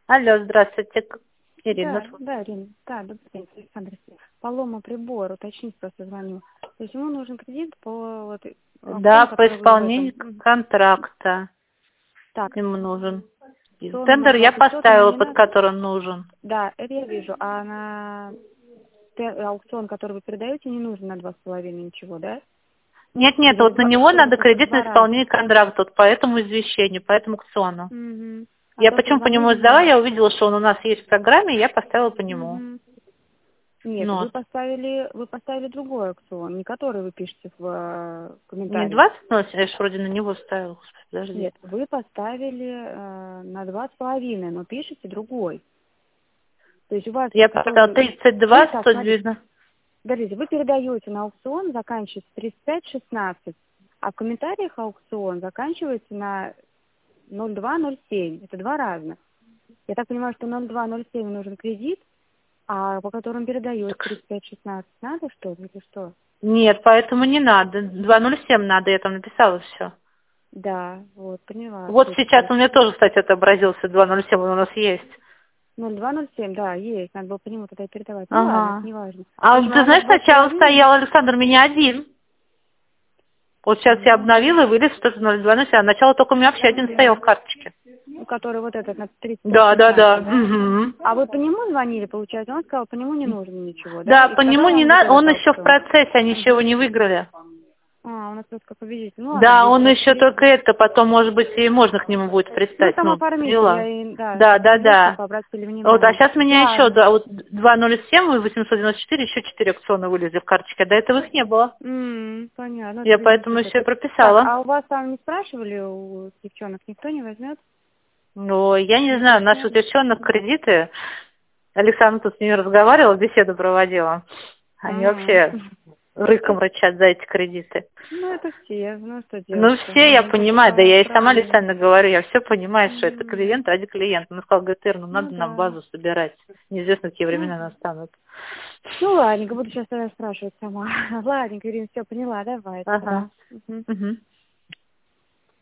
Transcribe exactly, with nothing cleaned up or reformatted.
Алло, здравствуйте, к- Ирина. Да, да, Ирина, да, добрый день, Александр. Полома прибор, уточнить просто звоню. То есть ему нужен кредит по вот, Да, аукциону, по который вы в исполнению этом... к- Мгм. контракта Так, ему нужен. И сто номер тендер я два пятьсот ему поставила, не под надо? который он нужен. Да, это я вижу. А на те- аукцион, который вы передаете, не нужно на два с половиной ничего, да? Нет, нет, Или вот на два, него или надо это кредит на два разных? исполнение контракта, вот по этому извещению, по этому аукциону. Угу. А Я то, что почему по звонили нему сдала, мне... я увидела, что он у нас есть в программе, и я поставила по нему. Мгм. Нет, Ну, вы вот. поставили, вы поставили другой аукцион, не который вы пишете в э, Не комментариях. двадцать носит, я же вроде на него ставила, господи, подожди. Нет, вы поставили э, на два с половиной, но пишете другой. То есть у вас, Я поставила который... тридцать Вы два, так, сто смотрите, девяносто. смотрите, вы передаете на аукцион, заканчивается тридцать пять шестнадцать, а в комментариях аукцион заканчивается на ноль два ноль семь. Это два разных. Я так понимаю, что ноль два ноль семь нужен кредит, а по которым передаете тридцать пять шестнадцать. Надо что ли или что? Нет, поэтому не надо. два ноль семь надо, я там написала все. Да, вот, поняла. Вот сейчас Точно. у меня тоже, кстати, отобразился два ноль семь, он у нас есть. ноль два ноль семь, да, есть. Надо было по нему тогда и передавать. Ну ладно, это Ага. не важно. В А общем, ты а на знаешь, два с сначала половиной... стоял Александр меня один. Вот сейчас я Ну, обновила и вылез что-то ноль два ноль семь. А начало только у меня вообще один стоял в карточке. ну, который вот этот на тридцать пять Да, да, да. шестнадцать, да? Угу. А вы по нему звонили, получается? Он сказал, по нему не нужно ничего, да? Да, И по нему сказал не вам вот надо, этот он еще в аукцион. процессе, они еще его не выиграли. А, у нас просто как победитель. Ну ладно, Да, здесь он еще раскрыть. только это, потом, может быть, и можно к нему будет Ну, пристать. там Ну, оформитель, я поняла. и, да, Да, да, распорядилась, да. чтобы обратили Вот, а внимание. сейчас меня еще, Ладно. да, вот два ноль семь и восемьсот девяносто четыре, еще четыре аукциона вылезли в карточке, а до этого их не было. М, понятно, это Я видите поэтому что. еще и Так, так, прописала. а у вас там не спрашивали у девчонок, никто не возьмет? Ну, я не Не знаю, наших уточняли? девчонок кредиты, Александр тут с ними разговаривала, беседу проводила. Они Ага. вообще рыком рычат за эти кредиты. Ну, это все, ну что Ну, делать-то? все я Мгм. понимаю, да я и сама Правильно. Александра говорю, я все понимаю, что это Мгм. клиент ради клиента. Он сказал, говорит, Ир, ну Ну надо нам да. базу собирать. Неизвестно, какие Ну, времена настанут. ну ладненько, буду сейчас тогда спрашивать сама. Ладненько, Ирина, все поняла, давай тогда. Ага. Мгм. Угу.